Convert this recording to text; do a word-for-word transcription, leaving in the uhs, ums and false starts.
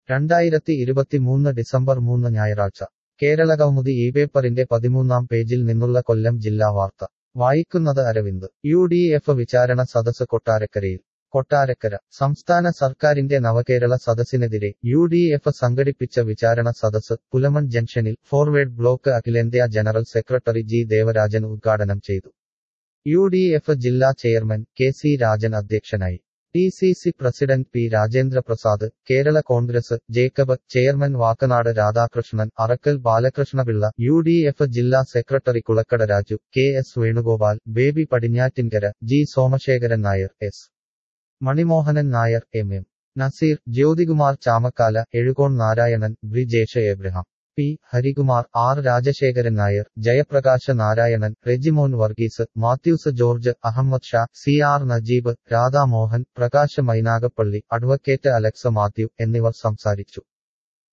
രണ്ടായിരത്തി ഇരുപത്തിമൂന്ന് ഡിസംബർ മൂന്ന് ഞായറാഴ്ച കേരളകൗമുദി ഈ പേപ്പറിന്റെ പതിമൂന്നാം പേജിൽ നിന്നുള്ള കൊല്ലം ജില്ലാ വാർത്ത വായിക്കുന്നത് അരവിന്ദ്. യു ഡി എഫ് വിചാരണ സദസ് കൊട്ടാരക്കരയിൽ. കൊട്ടാരക്കര സംസ്ഥാന സർക്കാരിന്റെ നവകേരള സദസ്സിനെതിരെ യു ഡി എഫ് സംഘടിപ്പിച്ച വിചാരണ സദസ് പുലമൺ ജംഗ്ഷനിൽ ഫോർവേഡ് ബ്ലോക്ക് അഖിലേന്ത്യാ ജനറൽ സെക്രട്ടറി ജി ദേവരാജൻ ഉദ്ഘാടനം ചെയ്തു. യു ഡി എഫ് ജില്ലാ ചെയർമാൻ കെ സി രാജൻ അധ്യക്ഷനായി. D C C president P Rajendra Prasad, Kerala Congress Jacob, chairman Vakkanad Radhakrishnan, Arakkal Balakrishnapillai, U D F ജില്ലാ secretary Kulakkada Raju, K S Venugopal, Baby Padinjattinkara, G Somasekharan Nair, S Manimohanan Nair, M M Nazeer, Jyothikumar Chamakkala, Ezhukone Narayanan, Brijesh Abraham, P Harikumar, R Rajasekharan Nair, Jayaprakash Narayanan, Rejimon Varghese, Mathews George, Ahammed Shah, C R Najeeb, Radhamohan, Prakash Mainagappally, advocate Alex Mathew എന്നിവർ സംസാരിച്ചു.